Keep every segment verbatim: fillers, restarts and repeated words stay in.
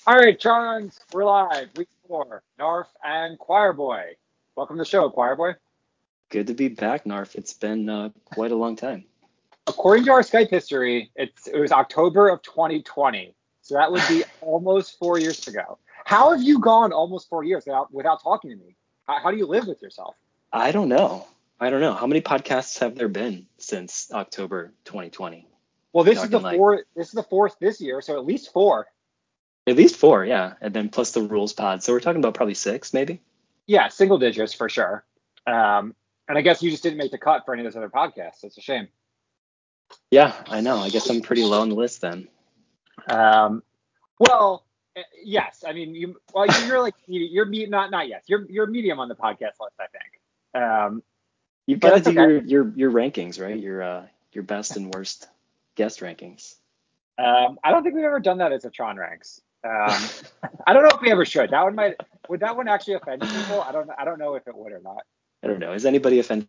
All right, Chons, we're live. Week four. Narf and Choir Boy. Welcome to the show, Choir Boy. Good to be back, Narf. It's been uh, quite a long time. According to our Skype history, it's, it was October of twenty twenty. So that would be almost four years ago. How have you gone almost four years without, without talking to me? How, how do you live with yourself? I don't know. I don't know. How many podcasts have there been since October twenty twenty? Well, this is the like, fourth. This is the fourth this year, so at least four. At least four, yeah. And then plus the rules pod. So we're talking about probably six, maybe? Yeah, single digits for sure. Um, and I guess you just didn't make the cut for any of those other podcasts. It's a shame. Yeah, I know. I guess I'm pretty low on the list then. Um, well, yes. I mean, you. Well, you're like you're not not yes. You're you're medium on the podcast list, I think. Um, You've got to do okay. your, your your rankings, right? Your uh, your best and worst guest rankings. Um, I don't think we've ever done that as a Tron ranks. Um, I don't know if we ever should. That one might. Would that one actually offend people? I don't. I don't know if it would or not. I don't know. Is anybody offended?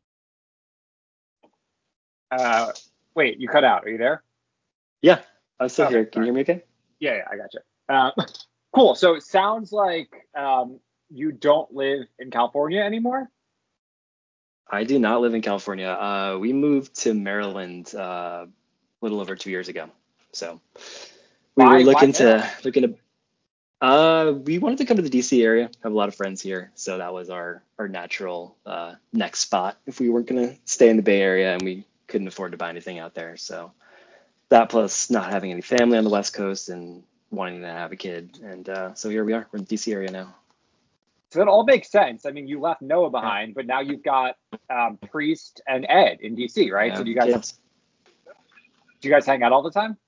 Uh, wait, you cut out. Are you there? Yeah, I'm still okay, here. Can sorry. you hear me okay? Yeah, yeah, I got you. Uh, cool. So it sounds like um, you don't live in California anymore. I do not live in California. Uh, we moved to Maryland uh, a little over two years ago. So we why, were looking why to looking to. Uh, we wanted to come to the D C area. Have a lot of friends here, so that was our our natural uh, next spot if we weren't gonna stay in the Bay Area and we couldn't afford to buy anything out there. So that plus not having any family on the West Coast and wanting to have a kid, and uh, so here we are. We're in the D C area now. So that all makes sense. I mean, you left Noah behind, but now you've got um, Priest and Ed in D C, right? Yeah, so do you guys kids. do you guys hang out all the time?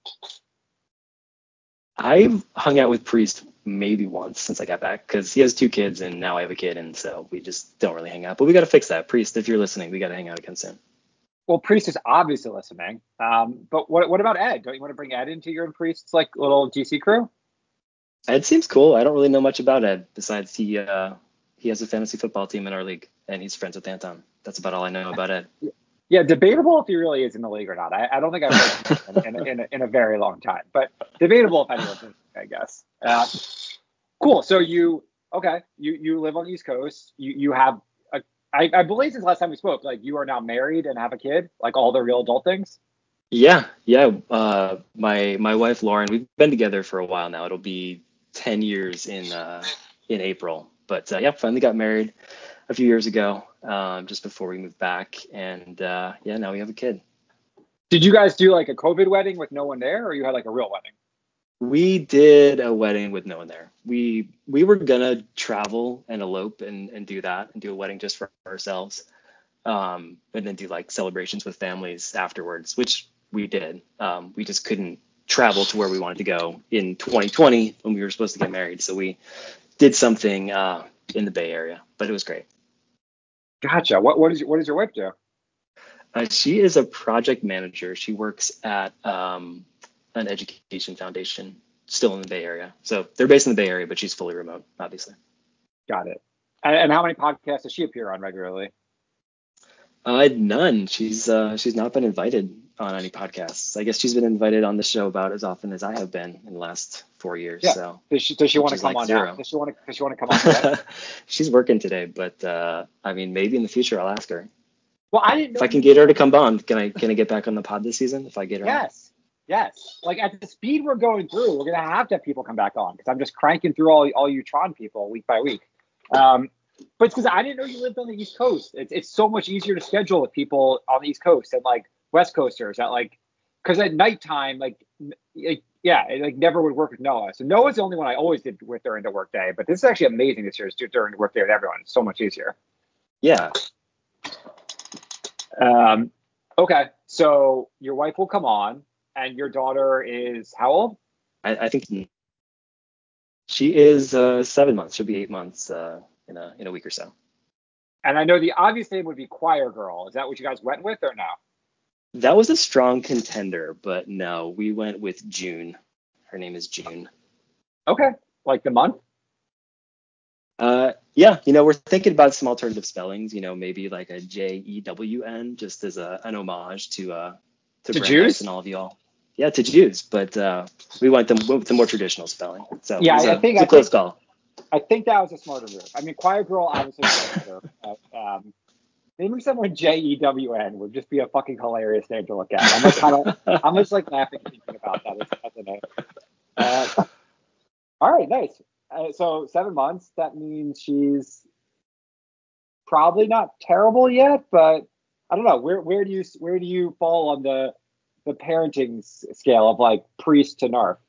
I've hung out with Priest maybe once since I got back because he has two kids and now I have a kid, and so we just don't really hang out. But we got to fix that. Priest, if you're listening, we got to hang out again soon. Well, Priest is obviously listening. Um, but what what about Ed? Don't you want to bring Ed into your and Priest's like little D C crew? Ed seems cool. I don't really know much about Ed besides he uh, he has a fantasy football team in our league and he's friends with Anton. That's about all I know about Ed. Yeah, debatable if he really is in the league or not. I, I don't think I've heard him in, in, in, a, in a very long time, but debatable if anyone's in, I guess. Uh, cool. So you okay? You you live on the East Coast. You you have a, I, I believe since last time we spoke, like you are now married and have a kid, like all the real adult things. Yeah, yeah. Uh, my my wife Lauren, we've been together for a while now. It'll be ten years in uh, in April. But uh, yeah, finally got married a few years ago, um, just before we moved back, and uh, yeah, now we have a kid. Did you guys do like a COVID wedding with no one there, or you had like a real wedding? We did a wedding with no one there. We we were gonna travel and elope and, and do that and do a wedding just for ourselves, um, and then do like celebrations with families afterwards, which we did. Um, we just couldn't travel to where we wanted to go in twenty twenty when we were supposed to get married, so we did something uh, in the Bay Area, but it was great. Gotcha. What what is what does your wife do? Uh, she is a project manager. She works at um, an education foundation still in the Bay Area. So they're based in the Bay Area, but she's fully remote, obviously. Got it. And, and how many podcasts does she appear on regularly? Uh, none. She's uh, she's not been invited on any podcasts. I guess she's been invited on the show about as often as I have been in the last four years. Yeah. So does she does she want to come like on zero. now? Does she want to does she want to come on today? She's working today, but uh, I mean, maybe in the future I'll ask her. Well, I didn't know if I can get her to come on. Can I can I get back on the pod this season if I get her? Yes, on? yes. Like at the speed we're going through, we're gonna have to have people come back on because I'm just cranking through all all you Tron people week by week. Um, but it's because I didn't know you lived on the East Coast. It's it's so much easier to schedule with people on the East Coast than like West Coasters. At like because at nighttime, like, like yeah, it like never would work with Noah. So Noah's the only one I always did with during the workday. But this is actually amazing this year to do during the workday with everyone. It's so much easier. Yeah. Um, okay, so your wife will come on, and your daughter is how old? I, I think she is uh, seven months. She'll be eight months uh, in a in a week or so. And I know the obvious name would be Choir Girl. Is that what you guys went with, or no? That was a strong contender, but no, we went with June. Her name is June. Okay, like the month? Uh, yeah, you know, we're thinking about some alternative spellings. You know, maybe like a J E W N, just as a an homage to uh To to Jews? Brandeis and all of y'all. yeah, to Jews, but uh, we went the, went with the more traditional spelling. So Yeah, it was I, I a, think it's a I close think call. I think that was a smarter move. I mean, Quiet Girl obviously was smarter. Uh, um, naming someone J E W N would just be a fucking hilarious name to look at. I'm like kind of, I'm just like laughing thinking about that as, as a name. Uh, all right, nice. Uh, so seven months. That means she's probably not terrible yet, but I don't know. Where where do you where do you fall on the the parenting s- scale of like priest to narf?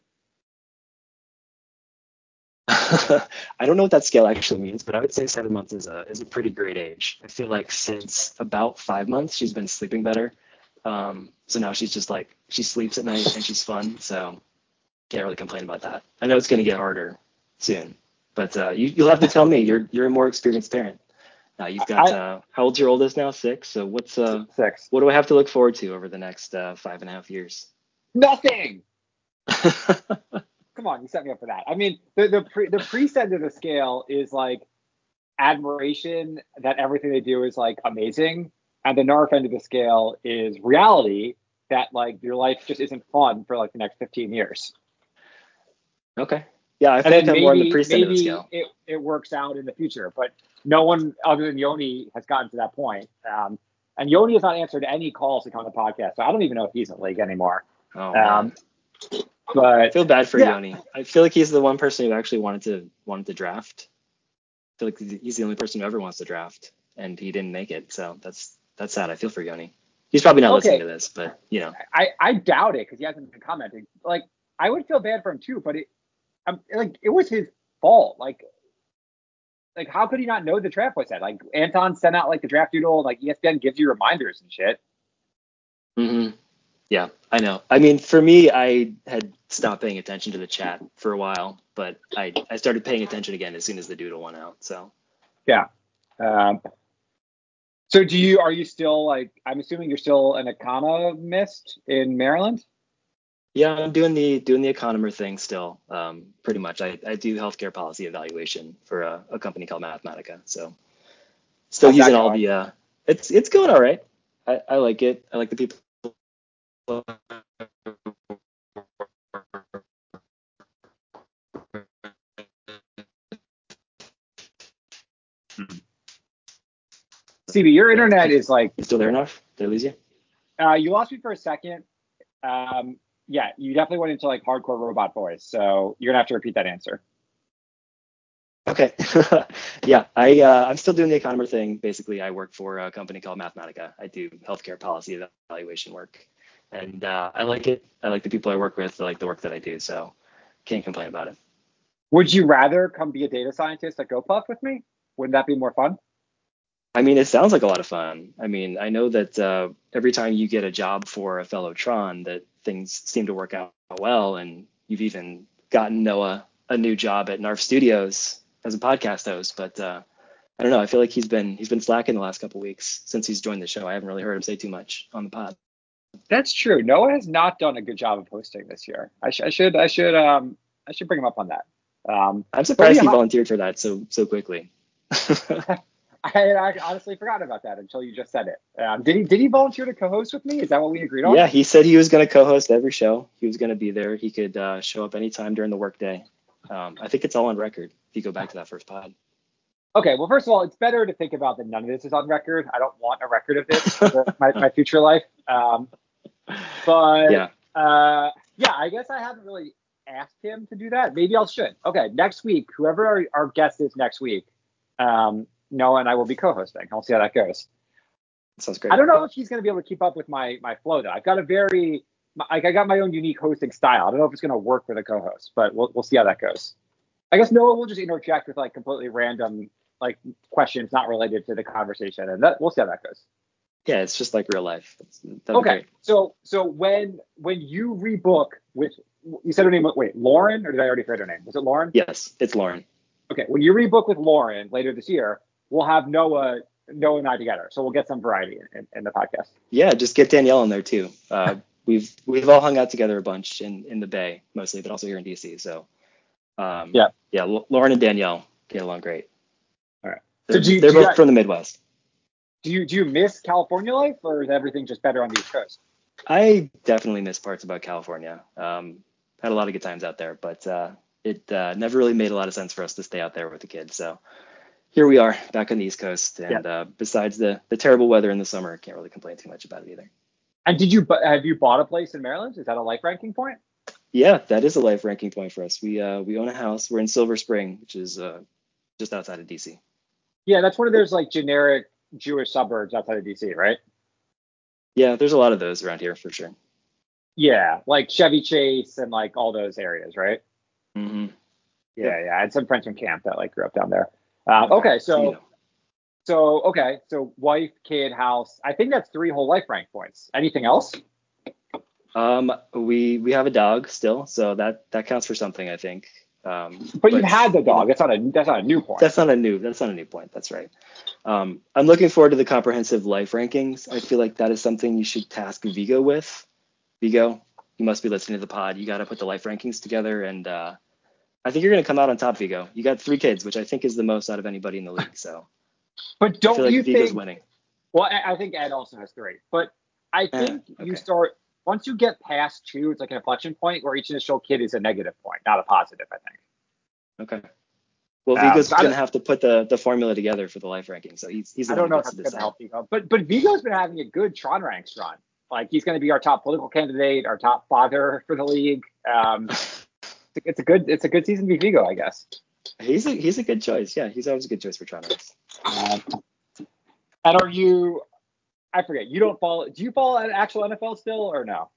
I don't know what that scale actually means, but I would say seven months is a is a pretty great age. I feel like since about five months, she's been sleeping better. Um, so now she's just like she sleeps at night and she's fun. So can't really complain about that. I know it's going to get harder soon, but uh, you, you'll have to tell me. You're you're a more experienced parent. Now you've got I uh, how old's your oldest now? Six. So what's uh six. what do I have to look forward to over the next uh, five and a half years? Nothing. Come on, you set me up for that. I mean, the the pre, the priest end of the scale is like admiration that everything they do is like amazing, and the narf end of the scale is reality that like your life just isn't fun for like the next fifteen years. Okay. Yeah, I And feel like then I'm more on the maybe priest end of the maybe scale. it, it works out in the future, but no one other than Yoni has gotten to that point. Um, and Yoni has not answered any calls to come on the podcast, so I don't even know if he's in the league anymore. Oh Um, man. I but feel bad for yeah, Yoni. I feel like he's the one person who actually wanted to wanted to draft. I feel like he's the only person who ever wants to draft, and he didn't make it. So that's that's sad. I feel for Yoni. He's probably not listening okay. to this, but you know. I, I doubt it because he hasn't been commenting. Like I would feel bad for him too, but it, I'm like it was his fault. Like like how could he not know the draft was set? Like Anton sent out like the draft doodle, like E S P N gives you reminders and shit. hmm Yeah, I know. I mean, for me, I had stopped paying attention to the chat for a while, but I I started paying attention again as soon as the doodle went out. So Yeah. Um, so do you are you still like I'm assuming you're still an economist in Maryland? yeah, I'm doing the doing the economer thing still. Um, pretty much. I, I do healthcare policy evaluation for a, a company called Mathematica. So still How's that using all going? the uh, it's it's going all right. I, I like it. I like the people. C B, your The internet people. is like You still there enough? Did I lose you? uh, you lost me for a second. Um, yeah, you definitely went into like hardcore robot voice, so you're gonna have to repeat that answer. Okay. Yeah, I uh, I'm still doing the economer thing. Basically, I work for a company called Mathematica. I do healthcare policy evaluation work, and uh, I like it. I like the people I work with. I like the work that I do. So can't complain about it. Would you rather come be a data scientist at GoPuff with me? Wouldn't that be more fun? I mean, it sounds like a lot of fun. I mean, I know that uh, every time you get a job for a fellow Tron, that things seem to work out well, and you've even gotten Noah a new job at Narf Studios as a podcast host. But uh, I don't know. I feel like he's been he's been slacking the last couple weeks since he's joined the show. I haven't really heard him say too much on the pod. That's true. Noah has not done a good job of hosting this year. I, sh- I should I should um I should bring him up on that. Um, I'm but surprised yeah, he hi- volunteered for that so so quickly. I had I honestly forgotten about that until you just said it. Um, did he did he volunteer to co-host with me? Is that what we agreed on? Yeah, he said he was going to co-host every show. He was going to be there. He could uh, show up anytime during the workday. Um, I think it's all on record if you go back to that first pod. Okay, well, first of all, it's better to think about that none of this is on record. I don't want a record of this for the, my, my future life. Um, but Yeah. uh, yeah, I guess I haven't really asked him to do that. Maybe I should. Okay, next week, whoever our, our guest is next week, um, Noah and I will be co-hosting. I'll see how that goes. Sounds I great. don't know if he's going to be able to keep up with my my flow though. I've got a very like I got my own unique hosting style. I don't know if it's going to work with a co-host, but we'll we'll see how that goes. I guess Noah will just interject with like completely random like questions not related to the conversation, and that we'll see how that goes. Yeah, it's just like real life. It's, that'd be Okay, great. so so when when you rebook with you said her name wait Lauren or did I already forget her name? Was it Lauren? Yes, it's Lauren. Okay, when you rebook with Lauren later this year, we'll have Noah Noah and I together, so we'll get some variety in, in the podcast. Yeah, just get Danielle in there too. Uh, we've we've all hung out together a bunch in, in the Bay mostly, but also here in D C. So um, Yeah. yeah, L- Lauren and Danielle get along great. All right. So They're do you they're do you both from the Midwest. do you do you miss California life, or is everything just better on the East Coast? I definitely miss parts about California. Um, had a lot of good times out there, but uh, it uh, never really made a lot of sense for us to stay out there with the kids. So here we are back on the East Coast, Yeah. and uh, besides the the terrible weather in the summer, can't really complain too much about it either. And did you bu- have you bought a place in Maryland? Is that a life ranking point? Yeah, that is a life ranking point for us. We uh, we own a house. We're in Silver Spring, which is uh, just outside of D C. Yeah, that's one of those like generic Jewish suburbs outside of D C, right? Yeah, there's a lot of those around here for sure. Yeah, like Chevy Chase and like all those areas, right? Hmm. Yeah, Yep. yeah. I had some friends from camp that like grew up down there. Uh, Okay. okay, So you so know. so okay, so wife, kid, house. I think that's three whole life rank points. Anything else? Um, we we have a dog still, so that that counts for something, I think. Um, But you've but had the you dog. know, That's not a that's not a new point. that's not a new that's not a new point. That's right. Um, I'm looking forward to the comprehensive life rankings. I feel like that is something you should task Vigo with. Vigo, you must be listening to the pod. You got to put the life rankings together, and uh, I think you're going to come out on top, Vigo. You got three kids, which I think is the most out of anybody in the league. So But I feel don't like you Vigo's think? winning. Well, I, I think Ed also has three. But I Eh, think you okay. start once you get past two, it's like an inflection point where each initial kid is a negative point, not a positive. I think. Okay. Well, Um, Vigo's so I going don't, to have to put the the formula together for the life ranking, so he's he's the I one don't who know if gets to that's going to decide. help Vigo, but but Vigo's been having a good Tron ranks run. Like he's going to be our top political candidate, our top father for the league. Um, it's a good it's a good season to be Vigo, I guess. He's a he's a good choice. Yeah, he's always a good choice for Toronto. Um, and are you? I forget. You don't follow? Do you follow an actual N F L still or no?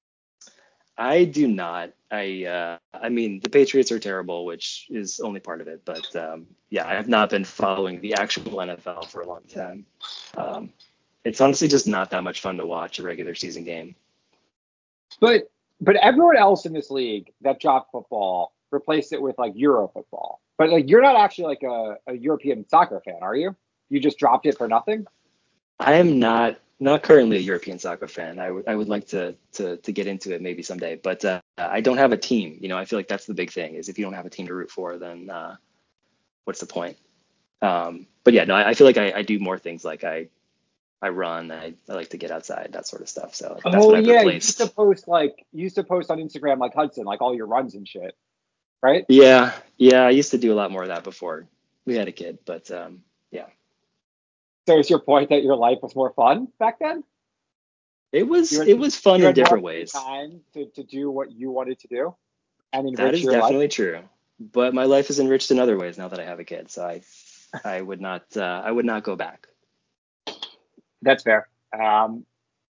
I do not. I uh, I mean, the Patriots are terrible, which is only part of it. But um, yeah, I have not been following the actual N F L for a long time. Um, it's honestly just not that much fun to watch a regular season game. But but everyone else in this league that dropped football replaced it with like Euro football. But like you're not actually like a, a European soccer fan, are you? You just dropped it for nothing? I am not not currently a European soccer fan. I would I would like to to to get into it maybe someday, but uh, I don't have a team. You know, I feel like that's the big thing is if you don't have a team to root for, then uh, what's the point? Um, but yeah, no, I, I feel like I, I do more things like I I run, I, I like to get outside, that sort of stuff. So that's Oh what I've yeah, you used to replaced. post like you used to post on Instagram like Hudson, like all your runs and shit, right? Yeah, yeah, I used to do a lot more of that before we had a kid, but um, yeah, So is your point that your life was more fun back then? it You was had it was fun you in had more different free ways. time to, to do what you wanted to do and That enrich is your life. definitely true. But my life is enriched in other ways now that I have a kid, so I I would not uh, I would not go back. That's fair. Um,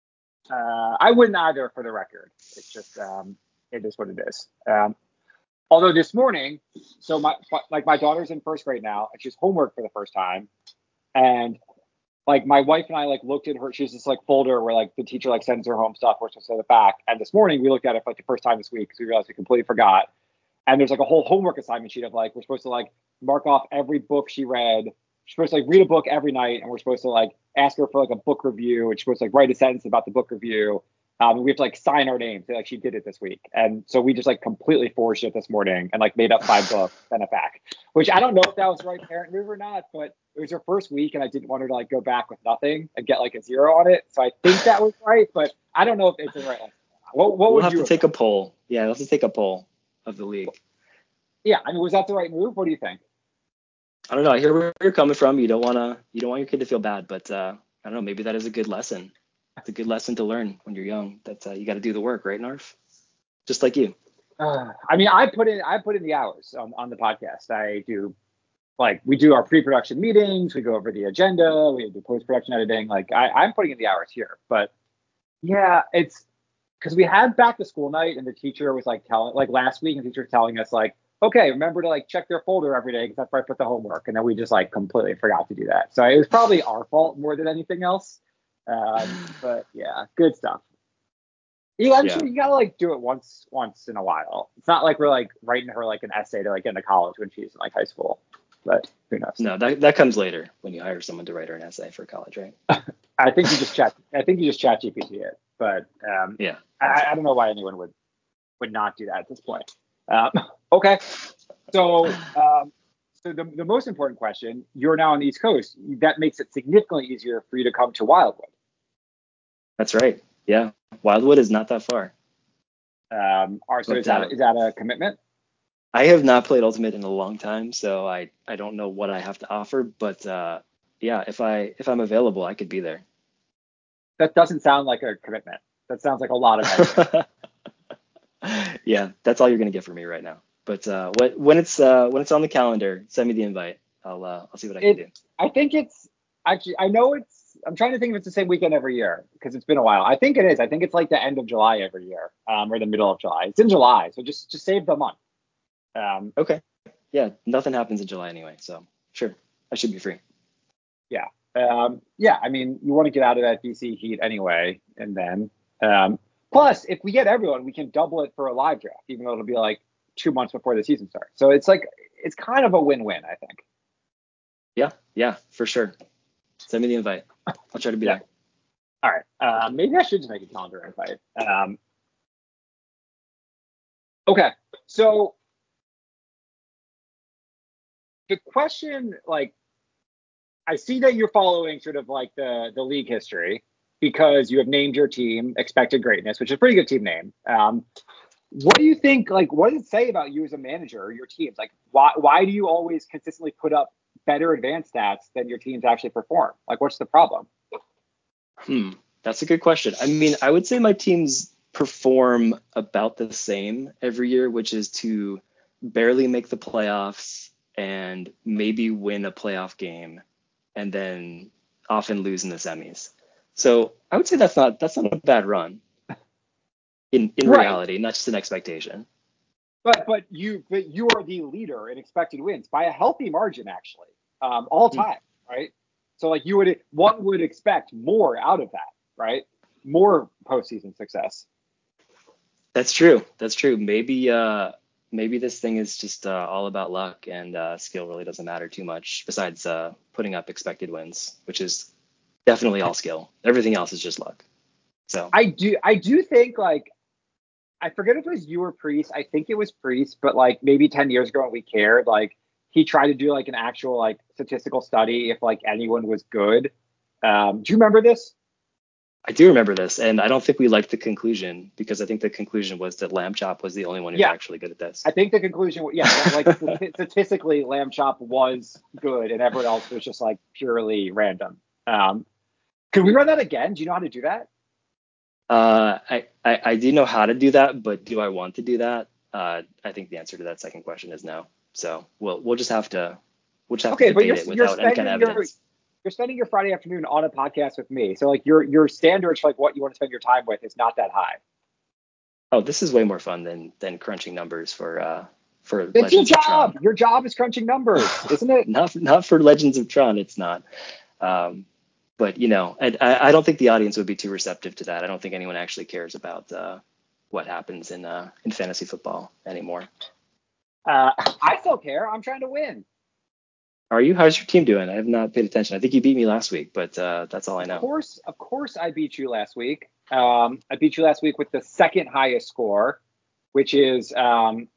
uh, I wouldn't either, for the record. It's just um, it is what it is. Um, although this morning, so my like my daughter's in first grade now, and she's homework for the first time, and like my wife and I like looked at her. She's this like folder where like the teacher like sends her home stuff. We're supposed to send it back. And this morning we looked at it for like the first time this week because we realized we completely forgot. And there's like a whole homework assignment sheet of like we're supposed to like mark off every book she read. She's supposed to like read a book every night, and we're supposed to like ask her for like a book review, and she's supposed to like write a sentence about the book review. Um, and we have to like sign our names. Like she did it this week, and so we just like completely forged it this morning and like made up five books, sent it back. Which I don't know if that was the right parent move or not, but it was her first week, and I didn't want her to like go back with nothing and get like a zero on it. So I think that was right, but I don't know if it's the right. Lesson. What what We'll would have you to have take done? a poll. Yeah, we'll have to take a poll of the league. Yeah, I mean, was that the right move? What do you think? I don't know. I hear where you're coming from. You don't wanna you don't want your kid to feel bad, but uh, I don't know. Maybe that is a good lesson. It's a good lesson to learn when you're young. That uh, you got to do the work, right, Narf? Just like you. Uh, I mean, I put in I put in the hours on, on the podcast. I do like we do our pre-production meetings, we go over the agenda, we do post-production editing. Like I, I'm putting in the hours here, but yeah, it's because we had back to school night, and the teacher was like telling like last week, and the teacher was telling us like, okay, remember to like check their folder every day because that's where I put the homework, and then we just like completely forgot to do that. So it was probably our fault more than anything else. Um, but yeah, good stuff. Yeah. Eventually, you gotta like do it once, once in a while. It's not like we're like writing her like an essay to like get into college when she's in like high school. But who knows? No, that that comes later when you hire someone to write her an essay for college, right? I think you just chat. I think you just chat G P T it. But um, Yeah. I, I don't know why anyone would would not do that at this point. Um, okay, so um, so the the most important question: you're now on the East Coast. That makes it significantly easier for you to come to Wildwood. That's right. Yeah, Wildwood is not that far. Um, are, so But is that uh, is that a commitment? I have not played Ultimate in a long time, so I I don't know what I have to offer. But uh, yeah, if I if I'm available, I could be there. That doesn't sound like a commitment. That sounds like a lot of editing. Yeah, that's all you're gonna get from me right now. But uh, when when it's uh, when it's on the calendar, send me the invite. I'll uh, I'll see what I can It, do. I think it's actually, I know it's, I'm trying to think if it's the same weekend every year because it's been a while. I think it is. I think it's like the end of July every year, um, or the middle of July. It's in July, so just just save the month. Um, Okay. Yeah, nothing happens in July anyway, so sure, I should be free. yeah, um, yeah. I mean, you want to get out of that D C heat anyway, and then um, plus if we get everyone, we can double it for a live draft, even though it'll be like two months before the season starts. So it's like it's kind of a win-win, I think. Yeah, yeah, for sure. Send me the invite. I'll try to be Yeah. there. All right. Uh, maybe I should just make a calendar invite. Um, okay. So the question, like, I see that you're following sort of like the the league history because you have named your team Expected Greatness, which is a pretty good team name. Um, what do you think? Like, what does it say about you as a manager or your teams? Like, why why do you always consistently put up better advanced stats than your teams actually perform? Like, what's the problem? Hmm, that's a good question. I mean, I would say my teams perform about the same every year, which is to barely make the playoffs and maybe win a playoff game and then often lose in the semis. So I would say that's not that's not a bad run in in Right. reality, not just an expectation. But but you but you are the leader in expected wins by a healthy margin, actually, um, all Hmm. time, right? So like you would one would expect more out of that, right? More postseason success. That's true. That's true. Maybe uh maybe this thing is just uh, all about luck and uh, skill really doesn't matter too much besides uh, putting up expected wins, which is definitely all skill. Everything else is just luck. So I do I do think like I forget if it was you or Priest. I think it was Priest, but like maybe ten years ago when we cared, like he tried to do like an actual like statistical study if like anyone was good. Um, do you remember this? I do remember this, and I don't think we liked the conclusion because I think the conclusion was that Lamb Chop was the only one who's Yeah, actually good at this. I think the conclusion, yeah, that like statistically, Lamb Chop was good, and everyone else was just like purely random. Um, could we run that again? Do you know how to do that? Uh, I, I I do know how to do that, but do I want to do that? Uh, I think the answer to that second question is no. So we'll we'll just have to we'll just have to Okay, but debate you're it you're without any kind of spending your evidence. you're spending your Friday afternoon on a podcast with me, so like your your standards for like what you want to spend your time with is not that high. Oh, this is way more fun than than crunching numbers for uh for It's your Legends of Tron. job. Your job is crunching numbers, isn't it? Not not for Legends of Tron, it's not. Um, but you know, I I I don't think the audience would be too receptive to that. I don't think anyone actually cares about uh, what happens in uh in fantasy football anymore. Uh, I still care. I'm trying to win. Are you? How's your team doing? I have not paid attention. I think you beat me last week, but uh, that's all I Of know. course, of course, I beat you last week. Um, I beat you last week with the second highest score, which is um,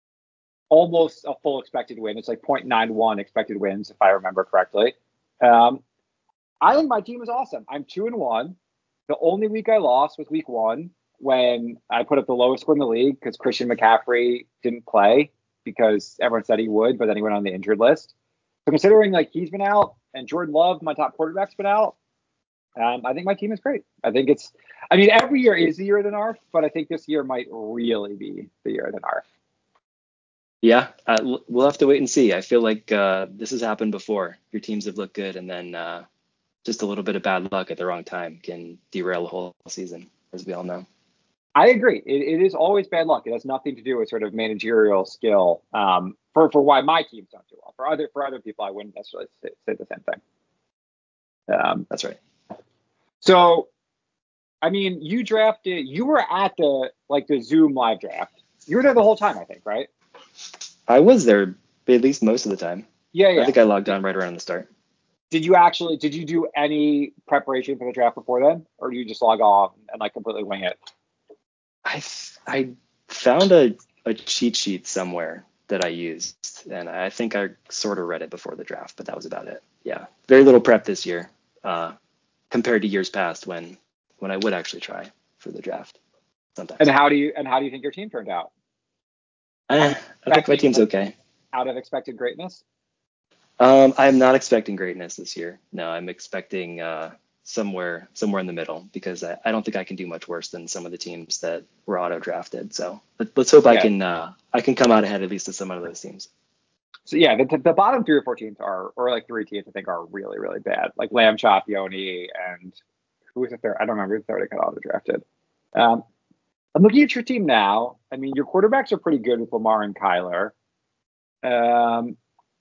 almost a full expected win. It's like point nine one expected wins, if I remember correctly. Um, I think my team is awesome. I'm two and one. The only week I lost was week one when I put up the lowest score in the league because Christian McCaffrey didn't play because everyone said he would, but then he went on the injured list. So considering like he's been out and Jordan Love, my top quarterback's been out, um, I think my team is great. I think it's, I mean, every year is the year of the Narf, but I think this year might really be the year of the Narf. Yeah, uh, we'll have to wait and see. I feel like uh, this has happened before. Your teams have looked good, and then uh, just a little bit of bad luck at the wrong time can derail a whole season, as we all know. I agree. It, it is always bad luck. It has nothing to do with sort of managerial skill. Um, for for why my teams don't do well. For other for other people, I wouldn't necessarily say, say the same thing. Um, That's right. so, I mean, you drafted. You were at the like the Zoom live draft. You were there the whole time, I think, right? I was there at least most of the time. Yeah, I yeah. think I logged Did, on right around the start. did you actually? Did you do any preparation for the draft before then, or do you just log off and like completely wing it? I I found a, a cheat sheet somewhere that I used, and I think I sort of read it before the draft, but that was about it. Yeah, very little prep this year uh, compared to years past when when I would actually try. for the draft sometimes. And how do you and how do you think your team turned out? Uh, I think my team's okay. Out of expected greatness? Um, I'm not expecting greatness this year. No, I'm expecting uh, somewhere somewhere in the middle because I, I don't think I can do much worse than some of the teams that were auto drafted. So let, let's hope I Yeah. can uh, I can come out ahead at least of some of those teams. So yeah, the, the bottom three or four teams are, or like three teams, I think are really really bad. Like Lamb Chop, Yoni, and who was it there? I don't remember who the third got auto drafted. Um, I'm looking at your team now. I mean, your quarterbacks are pretty good with Lamar and Kyler. Um,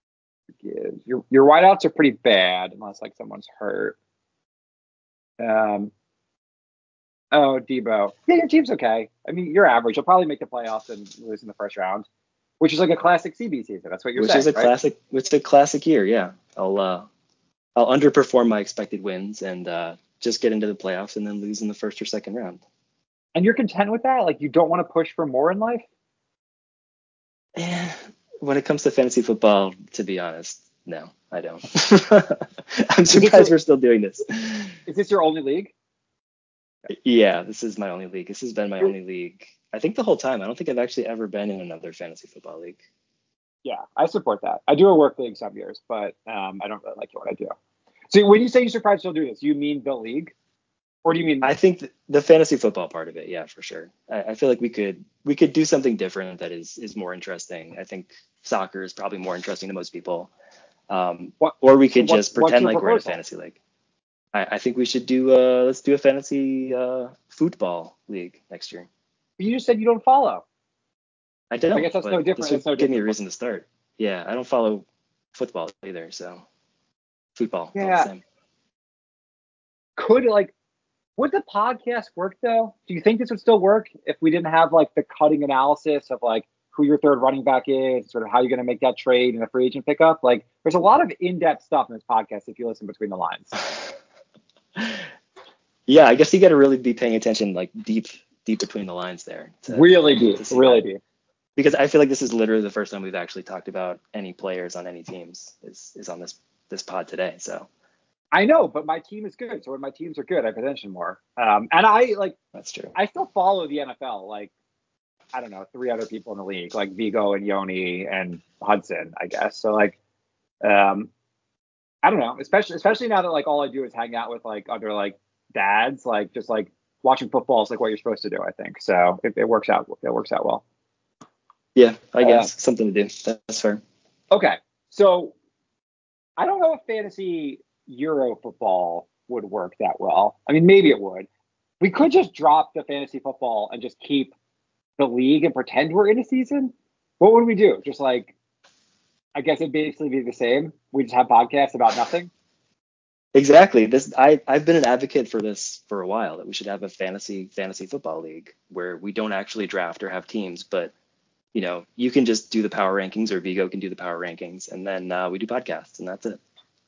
your your wideouts are pretty bad unless like someone's hurt. Um, oh, Debo. Yeah, your team's okay. I mean, you're average. You'll probably make the playoffs and lose in the first round, which is like a classic C B season. That's what you're which saying, is a right? classic. Which is a classic year. Yeah, I'll uh, I'll underperform my expected wins and uh, just get into the playoffs and then lose in the first or second round. And you're content with that? Like you don't want to push for more in life? Eh, when it comes to fantasy football, to be honest, no, I don't. I'm surprised your, we're still doing this. Is this your only league? Yeah, this is my only league. This has been my only league, I think, the whole time. I don't think I've actually ever been in another fantasy football league. Yeah, I support that. I do a work league some years, but um, I don't really like what I do. So when you say you're surprised you'll do this, you mean the league? Or do you mean? I think th- the fantasy football part of it, yeah, for sure. I, I feel like we could we could do something different that is is more interesting. I think soccer is probably more interesting to most people. Um, what, or we could what, just pretend like proposal? we're in a fantasy league. I, I think we should do uh let's do a fantasy uh football league next year. You just said you don't follow. I don't, I guess that's but no different. this That's would no give me a different. reason to start. Yeah, I don't follow football either, so football, it's all the Yeah. same. Could like would the podcast work though? Do you think this would still work if we didn't have like the cutting analysis of like who your third running back is, sort of how you're going to make that trade and a free agent pickup? Like, there's a lot of in-depth stuff in this podcast if you listen between the lines. Yeah, I guess you got to really be paying attention, like deep, deep between the lines there. To, Really deep, to really that. deep. Because I feel like this is literally the first time we've actually talked about any players on any teams is is on this this pod today. So I know, but my team is good. So when my teams are good, I pay attention more. Um, and I like, that's true. I still follow the N F L. Like, I don't know, three other people in the league, like Vigo and Yoni and Hudson, I guess. So like, um, I don't know, especially especially now that like all I do is hang out with like other like dads, like just like watching football is like what you're supposed to do, I think. So it, it works out. It works out well. Yeah, I guess Uh, something to do. That's fair. okay, so I don't know if fantasy Euro football would work that well. I mean, maybe it would. We could just drop the fantasy football and just keep the league and pretend we're in a season. What would we do? Just like, I guess it'd basically be the same. We just have podcasts about nothing. Exactly. This I I've been an advocate for this for a while, that we should have a fantasy fantasy football league where we don't actually draft or have teams, but you know, you can just do the power rankings or Vigo can do the power rankings, and then uh, we do podcasts, and that's it.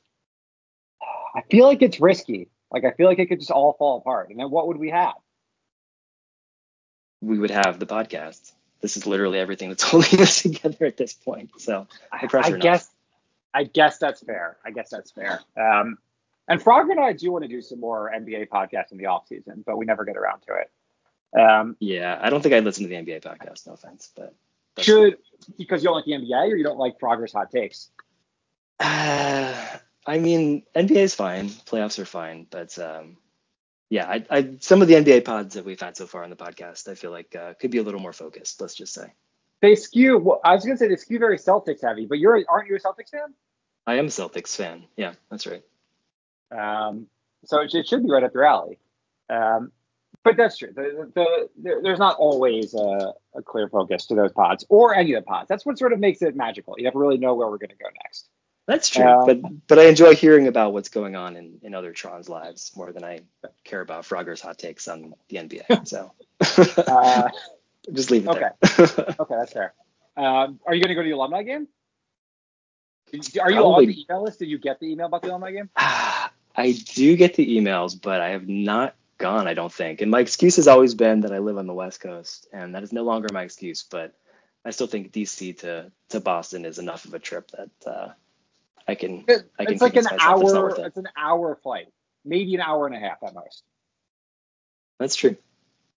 I feel like it's risky. Like, I feel like it could just all fall apart. And then what would we have? We would have the podcast. This is literally everything that's holding us together at this point. So no pressure I enough. guess, I guess that's fair. I guess that's fair. Um, and Frogger and I do want to do some more N B A podcasts in the off season, but we never get around to it. Um, Yeah, I don't think I'd listen to the N B A podcast. No offense, but should because you don't like the N B A or you don't like Frogger's hot takes? Uh, I mean, N B A is fine. Playoffs are fine, but um, yeah, I, I some of the N B A pods that we've had so far on the podcast, I feel like uh, could be a little more focused. Let's just say. They skew. Well, I was gonna say they skew very Celtics heavy, but you're aren't you a Celtics fan? I am a Celtics fan. Yeah, that's right. Um, so it, it should be right up your alley. Um, but that's true. The, the, the, there's not always a, a clear focus to those pods or any of the pods. That's what sort of makes it magical. You never really know where we're going to go next. That's true. Um, but but I enjoy hearing about what's going on in, in other Trons lives more than I care about Frogger's hot takes on the N B A. So uh, just leave it okay. there. Okay, that's fair. Um, are you going to go to the alumni game? Are you Probably. on the email list? Did you get the email about the alumni game? I do get the emails, but I have not gone, I don't think. And my excuse has always been that I live on the West Coast, and that is no longer my excuse. But I still think D C to, to Boston is enough of a trip that uh, I can It, I can it's like an convince myself it's not hour. worth it. It's an hour flight, maybe an hour and a half at most. That's true.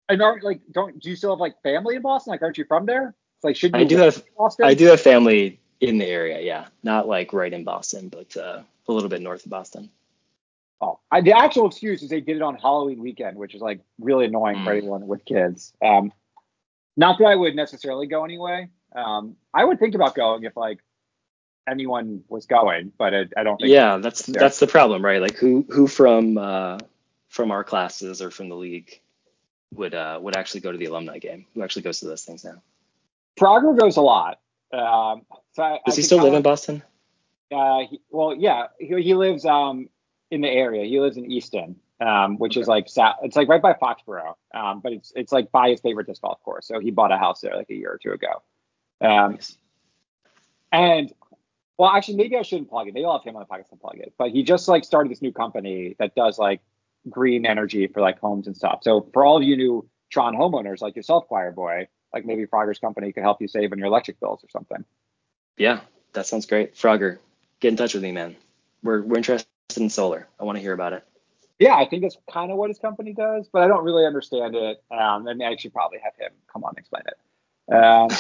And are like, don't do you still have like family in Boston? Like, aren't you from there? It's like, shouldn't I you do live have in Boston? I do have family in the area, yeah. Not like right in Boston, but uh, a little bit north of Boston. Oh, I, the actual excuse is they did it on Halloween weekend, which is like really annoying for Mm. anyone with kids. Um, not that I would necessarily go anyway. Um, I would think about going if like anyone was going, but I, I don't think Yeah, that's it's there. that's the problem, right? Like who who from uh, from our classes or from the league would uh, would actually go to the alumni game? Who actually goes to those things now? Prager goes a lot. Um, so I, Does I he can still live tell in him. Boston? Uh, he, well, yeah, he, he lives um in the area. He lives in Easton, um, which is Okay. like sa- it's like right by Foxborough. Um, but it's it's like by his favorite disc golf course. So he bought a house there like a year or two ago. Um, Nice. and well, actually, maybe I shouldn't plug it. Maybe I'll have him on the podcast to plug it. But he just like started this new company that does like green energy for like homes and stuff. So for all of you new Tron homeowners like yourself, Choir Boy, like maybe Frogger's company could help you save on your electric bills or something. Yeah, that sounds great. Frogger, get in touch with me, man. We're we're interested in solar. I want to hear about it. Yeah, I think that's kind of what his company does, but I don't really understand it. Um, and I should probably have him come on and explain it. Um,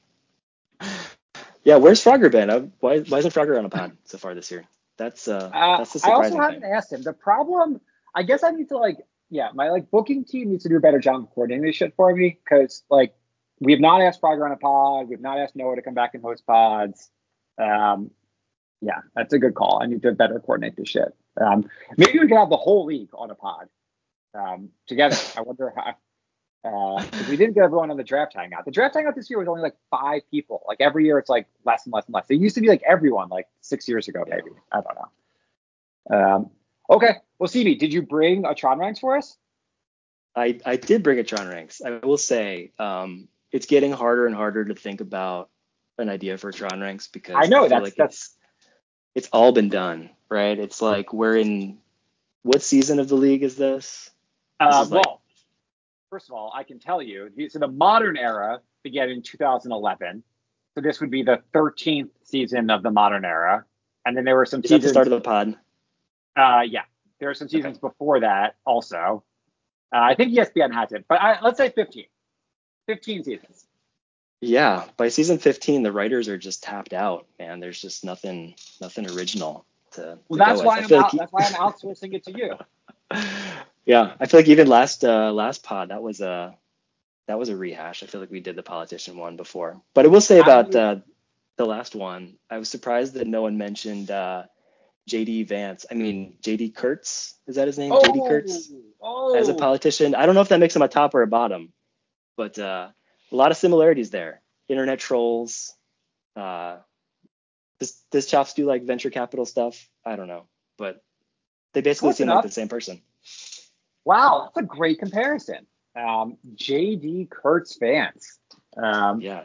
Yeah, where's Frogger been? Uh, why why isn't Frogger on a pod so far this year? That's uh uh, that's the I also surprising haven't thing. asked him. The problem, I guess I need to like, yeah, my like booking team needs to do a better job of coordinating this shit for me because like we have not asked Frogger on a pod. We've not asked Noah to come back and host pods. Um, yeah, that's a good call. I need to better coordinate this shit. Um, maybe we could have the whole league on a pod um, together. I wonder how. Because uh, we didn't get everyone on the draft hangout. The draft hangout this year was only like five people. Like every year, it's like less and less and less. It used to be like everyone, like six years ago, Yeah. maybe. I don't know. Um, okay. Well, C B, did you bring a Tron ranks for us? I I did bring a Tron ranks. I will say um it's getting harder and harder to think about an idea for Tron ranks I because I know feel that's like that's. it's it's all been done, right? It's like we're in what season of the league is this? This Uh, is like well, first of all, I can tell you. So the modern era began in two thousand eleven. So this would be the thirteenth season of the modern era, and then there were some is that the start seasons. of the pod? Uh, yeah, there were some Okay. seasons before that also. Uh, I think E S P N has it, but I, let's say fifteen. fifteen seasons. Yeah, by season fifteen, the writers are just tapped out, man. There's just nothing, nothing original to, Well, to go that's with. why I I'm feel like, out. That's why I'm outsourcing it to you. yeah, I feel like even last uh, last pod that was a that was a rehash. I feel like we did the politician one before, but I will say I, about uh, the last one, I was surprised that no one mentioned uh, J D Vance. I mean, J D Kurtz, is that his name? J D oh, Kurtz as a oh, politician. I don't know if that makes him a top or a bottom, but uh, a lot of similarities there. Internet trolls. Uh, does does Chops do like venture capital stuff? I don't know, but they basically close seem like enough. the same person. Wow, that's a great comparison. Um, J D Kurtz fans. Um, Yeah.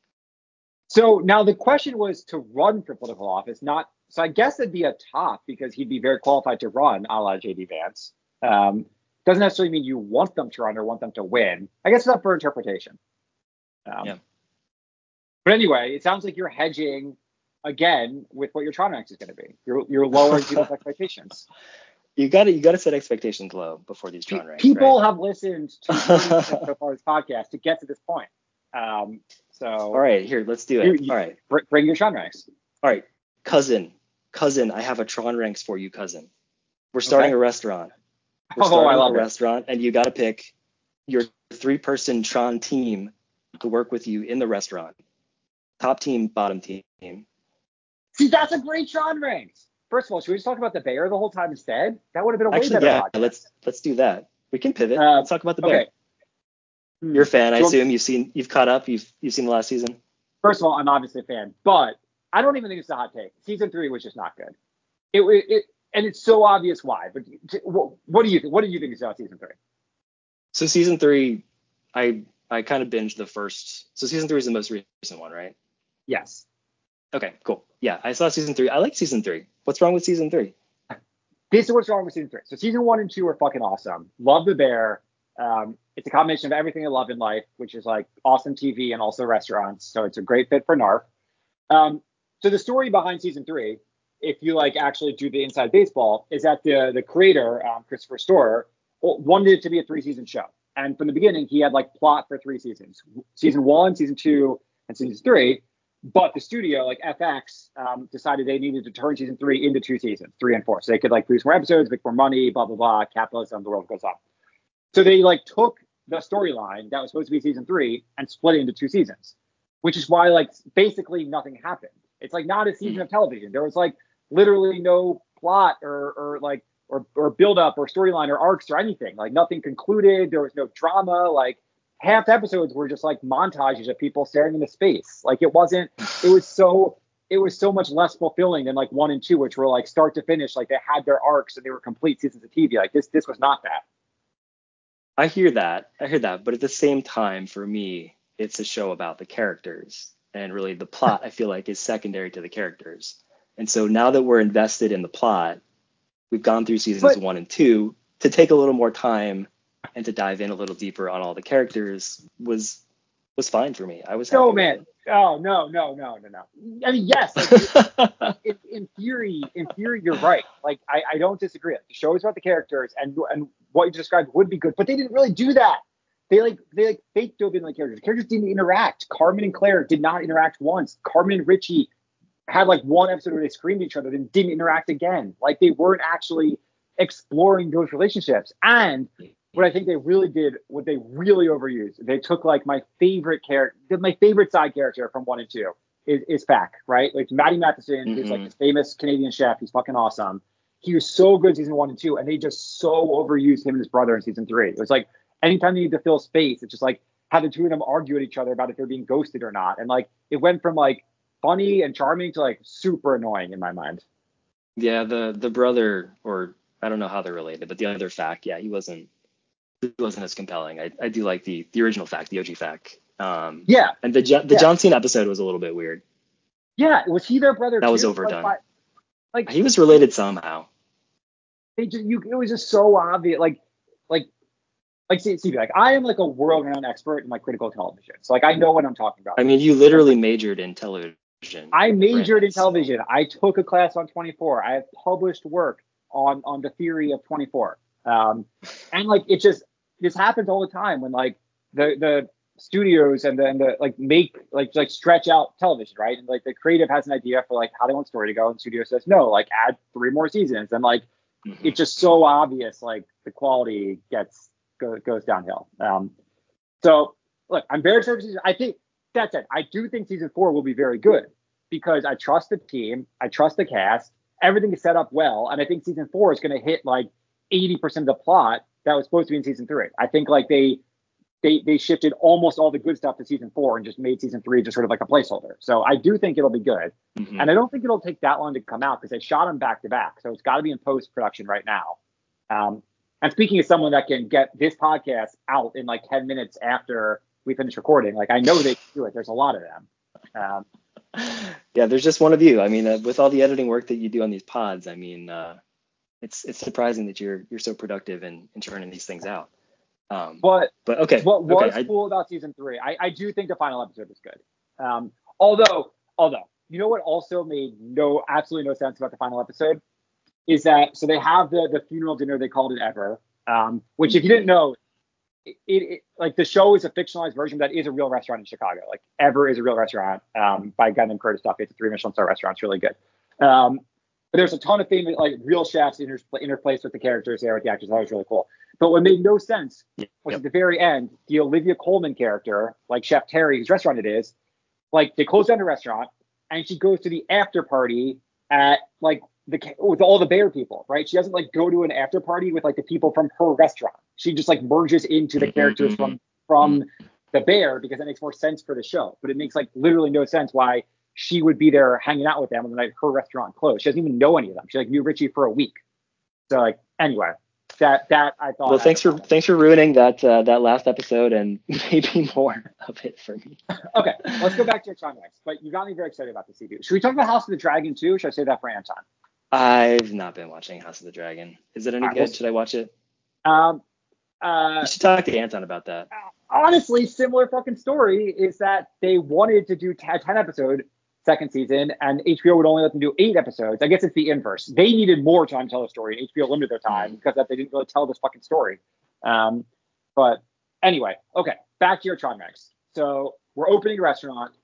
so now the question was to run for political office, not. So I guess it'd be a top because he'd be very qualified to run, a la J D Vance. Um, doesn't necessarily mean you want them to run or want them to win. I guess it's up for interpretation. Um, Yeah. But anyway, it sounds like you're hedging again with what your Tron ranks is going to be. You're you're lowering people's expectations. You got to you got to set expectations low before these Pe- Tron ranks, right? people have listened to thirty minutes so far this podcast to get to this point. Um, All so right, here, let's do you, it. you All right. br- bring your Tron ranks. All right, cousin, cousin, I have a Tron ranks for you, cousin. We're starting Okay. a restaurant. We're Oh, I starting a love it. restaurant, and you got to pick your three-person Tron team to work with you in the restaurant. Top team, bottom team. See, that's a great Tron ranks. First of all, should we just talk about the bear the whole time instead? That would have been a way Actually, better yeah, podcast. let's let's do that. We can pivot. Uh, Let's talk about the bear. okay. Hmm. You're a fan, I Do you want- assume. You've seen, you've caught up. You've you've seen the last season. First of all, I'm obviously a fan, but I don't even think it's a hot take. Season three was just not good. It, it, it and it's so obvious why. But t- what, what do you think? What do you think is about season three? So season three, I I kind of binged the first. So season three is the most recent one, right? Yes. Okay, cool. Yeah, I saw season three. I like season three. What's wrong with season three? This is what's wrong with season three. So season one and two are fucking awesome. Love the bear. Um, it's a combination of everything I love in life, which is like awesome T V and also restaurants. So it's a great fit for Narf. Um, so the story behind season three, if you like actually do the inside baseball, is that the the creator, um, Christopher Storer, wanted it to be a three season show. And from the beginning, he had like plot for three seasons: season one, season two, and season three. But the studio, like F X, um, decided they needed to turn season three into two seasons, three and four, so they could like produce more episodes, make more money, blah blah blah, capitalism, the world goes on. So they like took the storyline that was supposed to be season three and split it into two seasons, which is why like basically nothing happened. It's like not a season of television. There was like literally no plot or or like or or build up or storyline or arcs or anything. Like nothing concluded. There was no drama. Like half the episodes were just like montages of people staring into space. Like it wasn't, it was so, it was so much less fulfilling than like one and two, which were like start to finish, like they had their arcs and they were complete seasons of T V. Like this, this was not that. I hear that. I hear that. But at the same time, for me, it's a show about the characters, and really the plot, I feel like, is secondary to the characters. And so now that we're invested in the plot, we've gone through seasons but, one and two, to take a little more time and to dive in a little deeper on all the characters was was fine for me. I was happy. No, man. Oh, no, no, no, no, no. I mean, yes, like, in, in theory, in theory, you're right. Like, I, I don't disagree. The show is about the characters, and and what you described would be good, but they didn't really do that. They like they like faked over the characters. The characters didn't interact. Carmen and Claire did not interact once. Carmen and Richie had like one episode where they screamed at each other, then didn't interact again. Like they weren't actually exploring those relationships. And what I think they really did, what they really overused, they took like my favorite character, my favorite side character from one and two is, is Fack, right? Like Matty Matheson, mm-hmm. who's like this famous Canadian chef. He's fucking awesome. He was so good season one and two, and they just so overused him and his brother in season three. It was like anytime they need to fill space, it's just like have the two of them argue at each other about if they're being ghosted or not. And like it went from like funny and charming to like super annoying in my mind. Yeah, the the brother, or I don't know how they're related, but the other Fack, yeah, he wasn't he wasn't as compelling. I, I do like the the original Fack, the O G Fack. Um, yeah. And the the yeah. John Cena episode was a little bit weird. Yeah, was he their brother? That too? was overdone. Like, like he was related somehow. They just you it was just so obvious. Like like like see, see like I am like a world-renowned expert in like critical television. So like I know what I'm talking about. I mean, you literally majored in television. I majored in television. So. I took a class on twenty-four. I have published work on on the theory of twenty-four. Um, and like it just this happens all the time when like the the studios and the and the like make like like stretch out television, right? And like the creative has an idea for like how they want story to go, and the studio says no, like add three more seasons, and like mm-hmm. it's just so obvious like the quality gets go, goes downhill. Um, so look, I'm very excited for season. I think that's it. I do think season four will be very good because I trust the team, I trust the cast, everything is set up well, and I think season four is going to hit like eighty percent of the plot that was supposed to be in season three. I think like they they they shifted almost all the good stuff to season four and just made season three just sort of like a placeholder. So I do think it'll be good, mm-hmm. and I don't think it'll take that long to come out because they shot them back to back, so it's got to be in post production right now. Um, and speaking as someone that can get this podcast out in like ten minutes after we finish recording, like I know they can do it. There's a lot of them. Um, yeah, there's just one of you. I mean, uh, with all the editing work that you do on these pods, I mean, uh, it's it's surprising that you're you're so productive in, in churning these things out. Um, but but okay, what was okay, cool I, about season three, I, I do think the final episode was good. Um, although although you know what also made no absolutely no sense about the final episode is that so they have the the funeral dinner, they called it Ever, um, which if you didn't know. It, it like the show is a fictionalized version, but that is a real restaurant in Chicago. Like Ever is a real restaurant um, by a guy named Curtis Duffy. It's a three Michelin star restaurant. It's really good. Um, but there's a ton of famous like real chefs inter- interplaced with the characters there with the actors. That was really cool. But what made no sense was yep. at the very end, the Olivia Colman character, like Chef Terry, whose restaurant it is, like they close down the restaurant and she goes to the after party at like the with all the Bear people, right? She doesn't like go to an after party with like the people from her restaurant. She just like merges into the characters from from the Bear because that makes more sense for the show. But it makes like literally no sense why she would be there hanging out with them on the night her restaurant closed. She doesn't even know any of them. She like knew Richie for a week. So like anyway, that that I thought. Well, thanks for thanks for ruining that uh, that last episode and maybe more of it for me. Okay, let's go back to your Tron next. But you got me very excited about the C D. Should we talk about House of the Dragon too? Or should I say that for Anton? I've not been watching House of the Dragon. Is it any right, good? Well, should I watch it? Um, uh, you should talk to Anton about that. Honestly, similar fucking story is that they wanted to do a ten episode second season, and H B O would only let them do eight episodes. I guess it's the inverse. They needed more time to tell the story, and H B O limited their time because that they didn't really tell this fucking story. Um, but Anyway, okay, back to your Tron Rex. So we're opening a restaurant.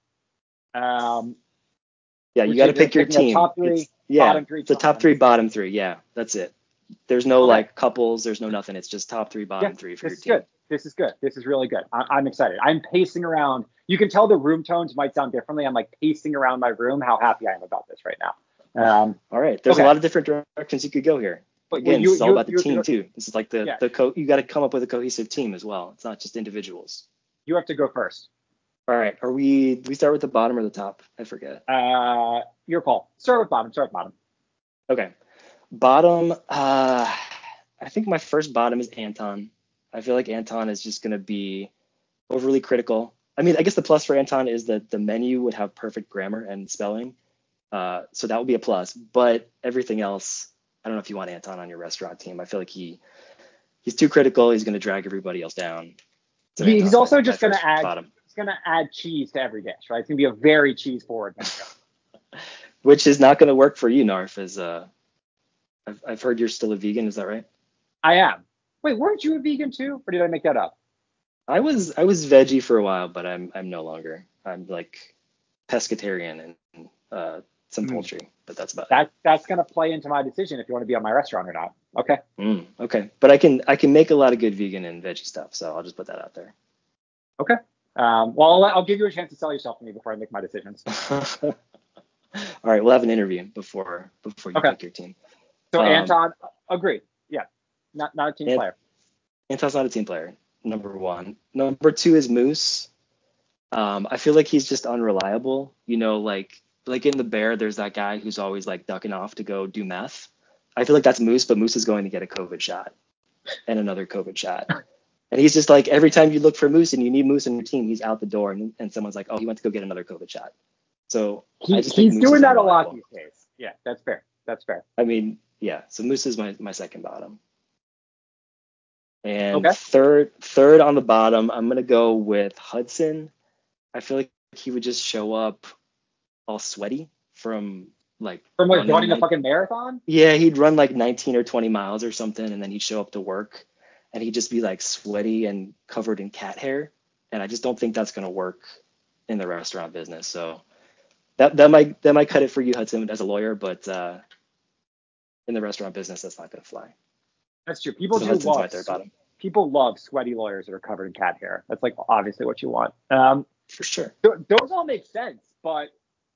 Um, Yeah, you got to pick your team. Top three, it's, yeah, bottom three. The top three, bottom three. Yeah, that's it. There's no okay. like couples. There's no nothing. It's just top three, bottom yeah, three for your team. This is good. This is good. This is really good. I- I'm excited. I'm pacing around. You can tell the room tones might sound differently. I'm like pacing around my room. How happy I am about this right now. Um, all right. There's okay. a lot of different directions you could go here. But again, well, you, this is all you, about the you, team you, too. This is like the yeah. the co. You got to come up with a cohesive team as well. It's not just individuals. You have to go first. All right. Are we? Do we start with the bottom or the top? I forget. Uh, your call. Start with bottom. Start with bottom. Okay. Bottom. Uh, I think my first bottom is Anton. I feel like Anton is just gonna be overly critical. I mean, I guess the plus for Anton is that the menu would have perfect grammar and spelling. Uh, so that would be a plus. But everything else, I don't know if you want Anton on your restaurant team. I feel like he he's too critical. He's gonna drag everybody else down. So he, he's also my, just my gonna add. Bottom. He's gonna add cheese to every dish, right? It's gonna be a very cheese forward menu. Which is not gonna work for you, Narf. As uh, I've I've heard you're still a vegan. Is that right? I am. Wait, weren't you a vegan too, or did I make that up? I was I was veggie for a while, but I'm I'm no longer. I'm like pescatarian and uh, some mm. poultry, but that's about that, it. That's gonna play into my decision if you want to be on my restaurant or not. Okay. Mm, okay, but I can I can make a lot of good vegan and veggie stuff, so I'll just put that out there. Okay. Um, well, I'll, I'll give you a chance to sell yourself to me before I make my decisions. All right, we'll have an interview before before you okay. pick your team. So um, Anton, agreed. Yeah, not not a team Ant- player. Anton's not a team player. Number one. Number two is Moose. Um, I feel like he's just unreliable. You know, like like in The Bear, there's that guy who's always like ducking off to go do meth. I feel like that's Moose, but Moose is going to get a COVID shot and another COVID shot. And he's just like, every time you look for Moose and you need Moose in your team, he's out the door, and, and someone's like, oh, he went to go get another COVID shot. So he, I just he's think Moose doing that unreliable. a lot these days. Yeah, that's fair. That's fair. I mean, yeah. So Moose is my, my second bottom. And okay. third third on the bottom, I'm gonna go with Hudson. I feel like he would just show up all sweaty from like from like running a fucking marathon. Yeah, he'd run like nineteen or twenty miles or something, and then he'd show up to work, and he'd just be like sweaty and covered in cat hair. And I just don't think that's gonna work in the restaurant business. So that that might that might cut it for you, Hudson, as a lawyer, but uh, in the restaurant business, that's not gonna fly. That's true. People so do love people love sweaty lawyers that are covered in cat hair. That's like obviously what you want. Um, for sure. Th- those all make sense, but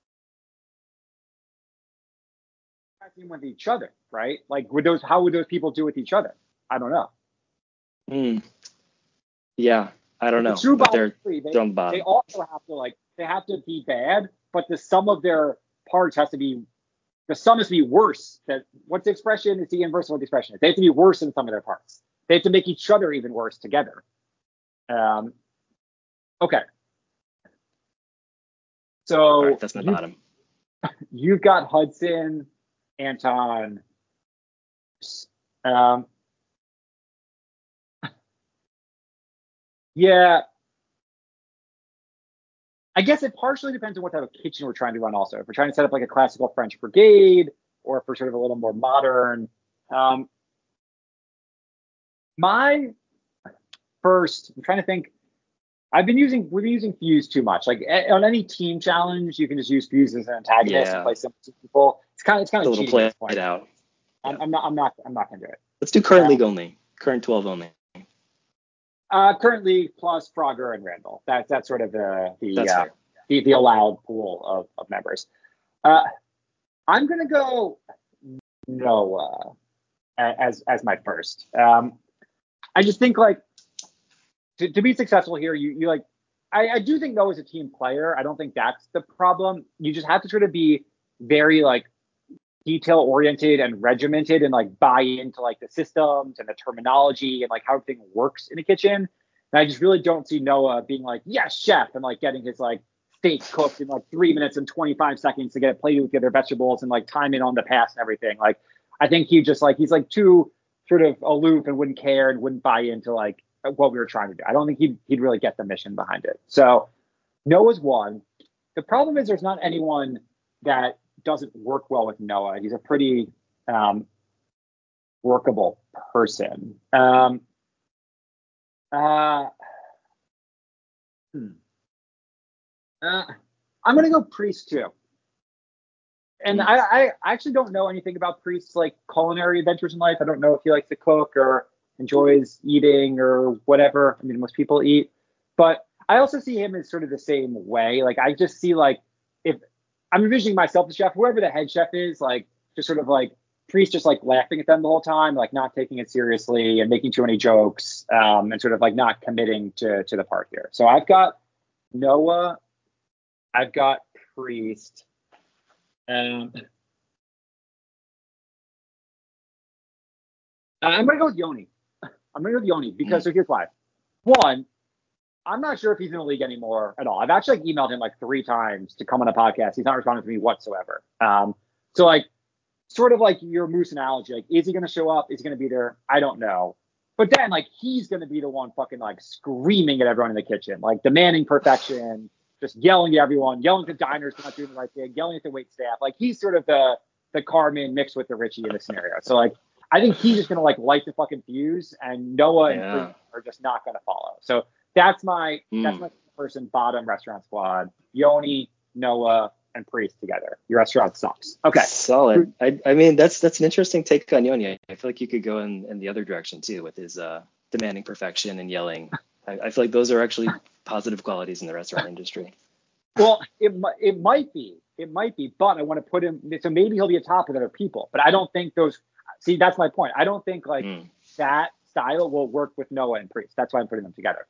acting with each other, right? Like, would those? How would those people do with each other? I don't know. Hmm. Yeah, I don't know. The true but bottom they're, three, they, they're on the bottom. They also have to like they have to be bad, but the sum of their parts has to be the sum has to be worse. That what's the expression? It's the inverse of what the expression is. They have to be worse than some of their parts. They have to make each other even worse together. Um. Okay. So All right, that's my you, bottom. You've got Hudson, Anton. Um. Yeah. I guess it partially depends on what type of kitchen we're trying to run also. If we're trying to set up like a classical French brigade, or if we're sort of a little more modern. Um, my first, I'm trying to think, I've been using, we've been using Fuse too much. Like on any team challenge, you can just use Fuse as an antagonist yeah. and play simple people. It's kind of, it's kind of cheating play at this point. It out. I'm, yeah. I'm not, I'm not, I'm not going to do it. Let's do current um, league only, current twelve only. Uh, current league plus Frogger and Randall. That's that's sort of the the uh, the, the, the allowed pool of, of members. Uh, I'm gonna go Noah as as my first. Um, I just think like to, to be successful here, you you like I, I do think Noah's a team player. I don't think that's the problem. You just have to sort of be very like detail oriented and regimented and like buy into like the systems and the terminology and like how everything works in a kitchen. And I just really don't see Noah being like, yes, chef, and like getting his like steak cooked in like three minutes and twenty-five seconds to get it plated with the other vegetables and like time in on the pass and everything. Like, I think he just like, he's like too sort of aloof and wouldn't care and wouldn't buy into like what we were trying to do. I don't think he'd, he'd really get the mission behind it. So Noah's one. The problem is there's not anyone that doesn't work well with Noah. He's a pretty um, workable person. Um, uh, Hmm. Uh, I'm gonna go Priest too. And Mm. I, I actually don't know anything about Priest's like culinary adventures in life. I don't know if he likes to cook or enjoys eating or whatever. I mean, most people eat, but I also see him as sort of the same way. Like I just see like if I'm envisioning myself as chef, whoever the head chef is, like just sort of like Priest just like laughing at them the whole time, like not taking it seriously and making too many jokes, um, and sort of like not committing to to the part here. So I've got Noah, I've got Priest. Um, I'm gonna go with Yoni. I'm gonna go with Yoni because Mm. so here's why. One, I'm not sure if he's in the league anymore at all. I've actually like, emailed him like three times to come on a podcast. He's not responding to me whatsoever. Um, so like, sort of like your Moose analogy, like, is he gonna show up? Is he gonna be there? I don't know. But then like he's gonna be the one fucking like screaming at everyone in the kitchen, like demanding perfection, just yelling at everyone, yelling at the diners for not doing the right thing, yelling at the wait staff. Like he's sort of the the Carmen mixed with the Richie in this scenario. So like I think he's just gonna like light the fucking fuse, and Noah and Priest Yeah. are just not gonna follow. So that's my that's Mm. my person bottom restaurant squad. Yoni, Noah, and Priest together. Your restaurant sucks. Okay. Solid. I I mean that's that's an interesting take on Yoni. I feel like you could go in, in the other direction too with his uh demanding perfection and yelling. I, I feel like those are actually positive qualities in the restaurant industry. Well, it mi- it might be, it might be, but I want to put him. So maybe he'll be a top with other people, but I don't think those. See, that's my point. I don't think like Mm. that style will work with Noah and Priest. That's why I'm putting them together.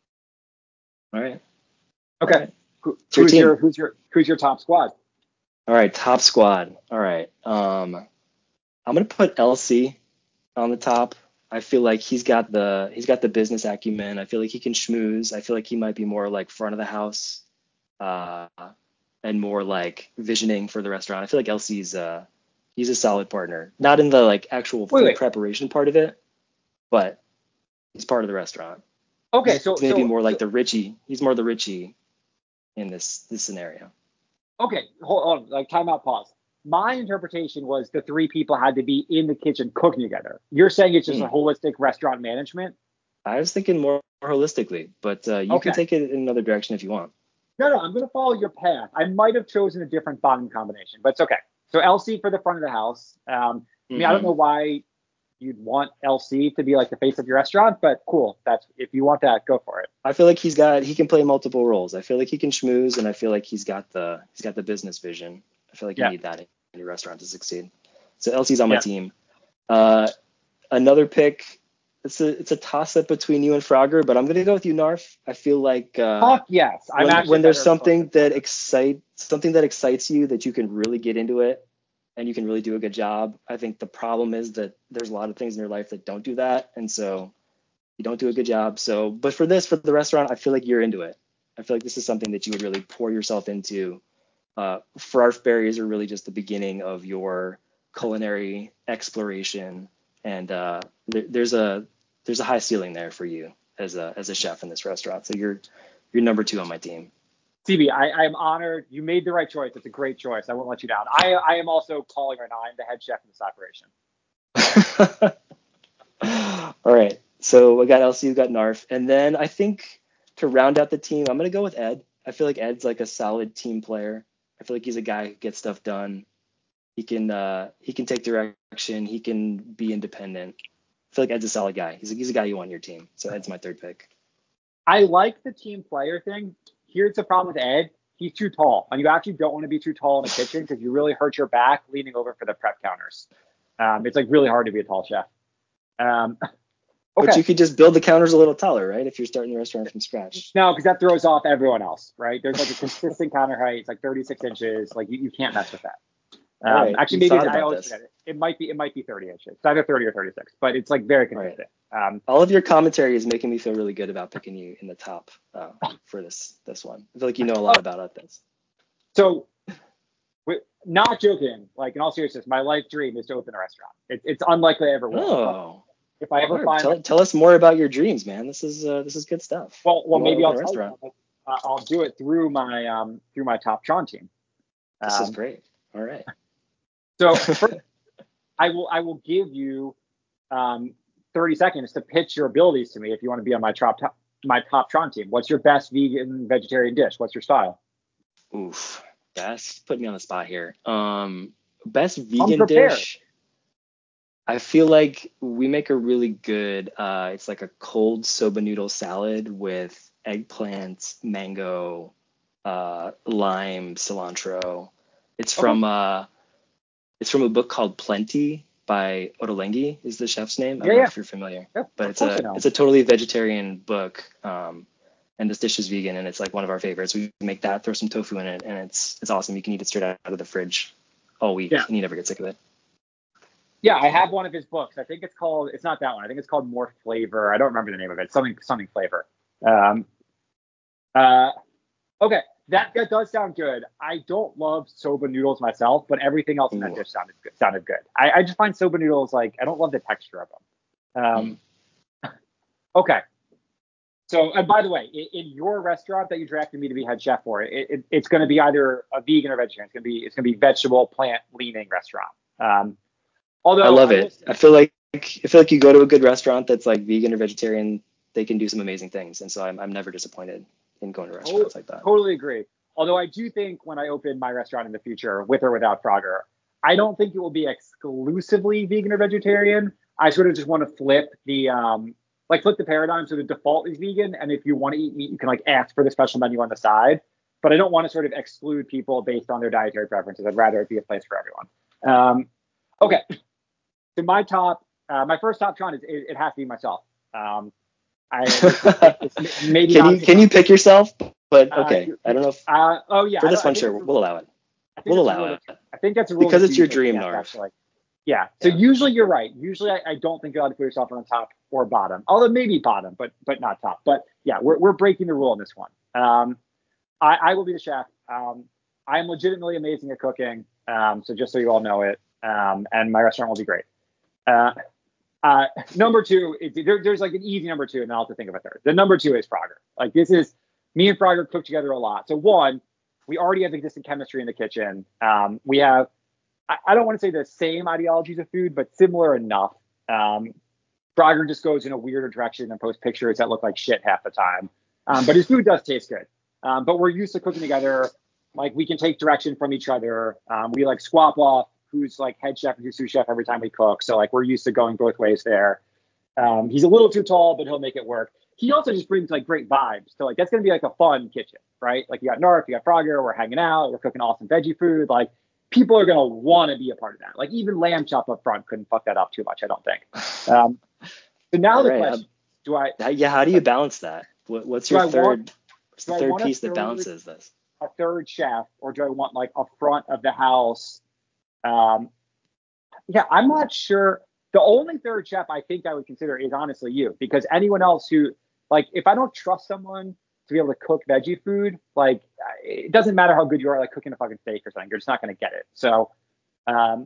All right. All Okay. right. Who, It's your who's team. your who's your who's your top squad? All right, top squad. All right. Um, I'm gonna put L C on the top. I feel like he's got the he's got the business acumen. I feel like he can schmooze. I feel like he might be more like front of the house, uh, and more like visioning for the restaurant. I feel like L C's uh he's a solid partner. Not in the like actual Wait, food wait. preparation part of it, but he's part of the restaurant. Okay, He's so maybe so more like so the Richie. He's more the Richie in this this scenario. okay, hold on. Like timeout, pause. My interpretation was the three people had to be in the kitchen cooking together. You're saying it's just a Hmm. holistic restaurant management? I was thinking more holistically, but uh, you can Okay. take it in another direction if you want. No, no, I'm going to follow your path. I might have chosen a different bottom combination, but it's okay. So L C for the front of the house. Um, I mean, I don't Hmm. know why you'd want L C to be like the face of your restaurant, but cool. That's if you want that, go for it. I feel like he's got he can play multiple roles. I feel like he can schmooze, and I feel like he's got the he's got the business vision. I feel like you Yeah, need that in your restaurant to succeed. So L C's on my yeah. team. Uh, another pick. It's a it's a toss up between you and Frogger, but I'm gonna go with you, Narf. I feel like uh, Fuck yes. I'm when actually when there's better cook something than that Frogger. excite something that excites you that you can really get into it and you can really do a good job. I think the problem is that there's a lot of things in your life that don't do that, and so you don't do a good job. So, but for this, for the restaurant, I feel like you're into it. I feel like this is something that you would really pour yourself into. Uh, Farfberries are really just the beginning of your culinary exploration, and uh, there, there's a there's a high ceiling there for you as a as a chef in this restaurant. So you're you're number two on my team. C B, I, I am honored. You made the right choice. It's a great choice. I won't let you down. I, I am also calling right now. I'm the head chef in this operation. All right. So we got L C, we got Narf, and then I think to round out the team, I'm gonna go with Ed. I feel like Ed's like a solid team player. I feel like he's a guy who gets stuff done. He can uh, he can take direction. He can be independent. I feel like Ed's a solid guy. He's a, he's a guy you want in your team. So Ed's my third pick. I like the team player thing. Here's the problem with Ed. He's too tall. And you actually don't want to be too tall in the kitchen because you really hurt your back leaning over for the prep counters. Um, it's like really hard to be a tall chef. Um, But okay. you could just build the counters a little taller, right? If you're starting the restaurant from scratch. No, because that throws off everyone else, right? There's like a consistent counter height. It's like thirty-six inches. Like you, you can't mess with that. All Um, right. actually, You maybe thought I about always this. forget it. It might be it might be thirty inches. It's either thirty or thirty-six, but it's like very All right. consistent. Um, All of your commentary is making me feel really good about picking you in the top uh, for this this one. I feel like you know a lot oh, about this. so wi- not joking. Like in all seriousness, my life dream is to open a restaurant. It, it's unlikely I ever will. But Oh, if I all ever right. find my Tell tell us more about your dreams, man. This is uh, this is good stuff. well, well, You want to maybe open I'll a tell you. restaurant? I'll, uh, I'll do it through my um through my Top Tron team. This is Um, great. All right. so first, I will I will give you um thirty seconds to pitch your abilities to me if you want to be on my top top my top Tron team. What's your best vegan vegetarian dish? What's your style? Oof, that's put me on the spot here. Um, best vegan Unprepared. dish. I feel like we make a really good. Uh, it's like a cold soba noodle salad with eggplants, mango, uh, lime, cilantro. It's Okay. from uh, it's from a book called Plenty by Ottolenghi is the chef's name. I Yeah, don't know yeah. if you're familiar, Yeah, but of it's course I a know. it's a totally vegetarian book. Um, and this dish is vegan, and it's like one of our favorites. We make that, throw some tofu in it, and it's it's awesome. You can eat it straight out of the fridge all week, Yeah. and you never get sick of it. Yeah, I have one of his books. I think it's called, it's not that one. I think it's called More Flavor. I don't remember the name of it. Something, something flavor. Um, uh, okay. That, that does sound good. I don't love soba noodles myself, but everything else in that Ooh. dish sounded good. Sounded good. I, I just find soba noodles like, I don't love the texture of them. Um, Mm. okay. So, and by the way, in, in your restaurant that you drafted me to be head chef for, it, it, it's going to be either a vegan or vegetarian. It's going to be, it's going to be vegetable, plant leaning restaurant. Um, I although love I will it. say, I feel like I feel like you go to a good restaurant that's like vegan or vegetarian, they can do some amazing things, and so I'm I'm never disappointed in going to To- restaurants like that. Totally agree. Although I do think when I open my restaurant in the future, with or without Frogger, I don't think it will be exclusively vegan or vegetarian. I sort of just want to flip the um, like flip the paradigm. So the default is vegan, and if you want to eat meat, you can like ask for the special menu on the side. But I don't want to sort of exclude people based on their dietary preferences. I'd rather it be a place for everyone. Um, okay, so my top, uh, my first top Tron is it, it has to be myself. Um, I it's, it's maybe Can not a you can surprise. you pick yourself? But Uh, okay, I don't know if uh, oh yeah, for I, this don't, I one, think sure, that's a we'll allow it. I think We'll that's a allow rule that it I think that's a rule because that it's your usually dream, can't Narv. actually. Yeah. So Yeah. usually you're right. Usually I, I don't think you ought to put yourself on the top or bottom. Although maybe bottom, but but not top. But yeah, we're we're breaking the rule on this one. Um, I, I will be the chef. Um, I am legitimately amazing at cooking. Um, so just so you all know it. Um, and my restaurant will be great. Uh, uh, number two, it, there, there's like an easy number two, and then I'll have to think of a third. The number two is Frogger. Like this is me and Frogger cook together a lot. So one, we already have existing chemistry in the kitchen. Um, we have, I, I don't want to say the same ideologies of food, but similar enough. Um, Frogger just goes in a weirder direction and posts pictures that look like shit half the time. Um, but his food does taste good. Um, but we're used to cooking together. Like we can take direction from each other. Um, we like swap off who's like head chef and who's sous chef every time we cook. So like we're used to going both ways there. Um, he's a little too tall, but he'll make it work. He also just brings like great vibes. So like that's gonna be like a fun kitchen, right? Like you got Narf, you got Frogger, we're hanging out, we're cooking awesome veggie food. Like people are gonna want to be a part of that. Like even lamb chop up front couldn't fuck that up too much, I don't think. Um, so now All the right. Um, question: Do I yeah. How do you balance that? What, what's do your I want third? What's do the I third want a piece that third balances this? a third chef, or do I want like a front of the house? Um, yeah, I'm not sure. The only third chef I think I would consider is honestly you, because anyone else who, like, if I don't trust someone to be able to cook veggie food, like, it doesn't matter how good you are, like cooking a fucking steak or something, you're just not going to get it. So, um,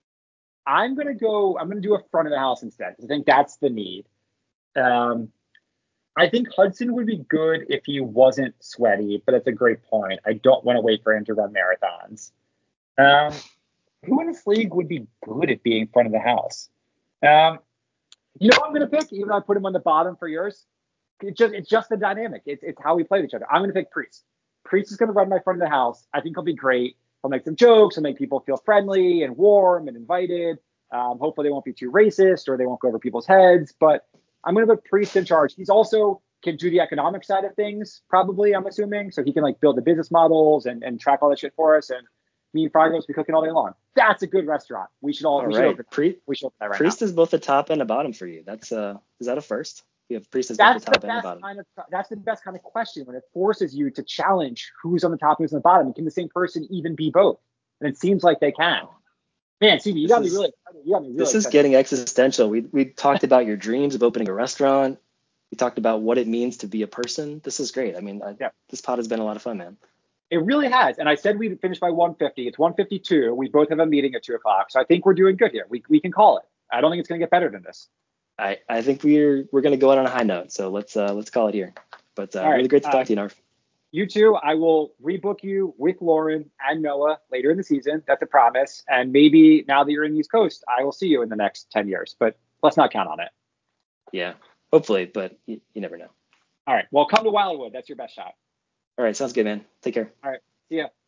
I'm gonna go. I'm gonna do a front of the house instead. I think that's the need. Um, I think Hudson would be good if he wasn't sweaty, but that's a great point. I don't want to wait for him to run marathons. Um, who in this league would be good at being front of the house? Um, you know, who I'm going to pick, even though I put him on the bottom for yours. It's just it's just the dynamic. It's it's how we play with each other. I'm going to pick Priest. Priest is going to run my front of the house. I think he'll be great. He'll make some jokes. He'll make people feel friendly and warm and invited. Um, hopefully, they won't be too racist or they won't go over people's heads. But I'm going to put Priest in charge. He's also can do the economic side of things, probably. I'm assuming, so he can like build the business models and, and track all that shit for us. And me and Frogos be cooking all day long. That's a good restaurant. We should all, All we should right. open. Pri- We should open that right now. Priest is both the top and the bottom for you. That's uh, is that a first? We have Priest as both the That's the top and the best bottom. kind of that's the best kind of question when it forces you to challenge who's on the top and who's on the bottom. And can the same person even be both? And it seems like they can. Man, Stevie, you This got me is really excited. You got me really this is excited. getting existential. We we talked about your dreams of opening a restaurant. We talked about what it means to be a person. This is great. I mean, I, Yeah, this pod has been a lot of fun, man. it really has. And I said we'd finish by one fifty. It's one fifty-two. We both have a meeting at two o'clock. So I think we're doing good here. We we can call it. I don't think it's going to get better than this. I, I think we're we're gonna go out on a high note. So let's uh, let's call it here. But uh, All right. really great to Uh, talk to you, Narf. you two, I will rebook you with Lauren and Noah later in the season. That's a promise. And maybe now that you're in the East Coast, I will see you in the next ten years. But let's not count on it. Yeah, hopefully, but you, you never know. All right. Well, come to Wildwood. That's your best shot. All right, sounds good, man. Take care. All right. See ya.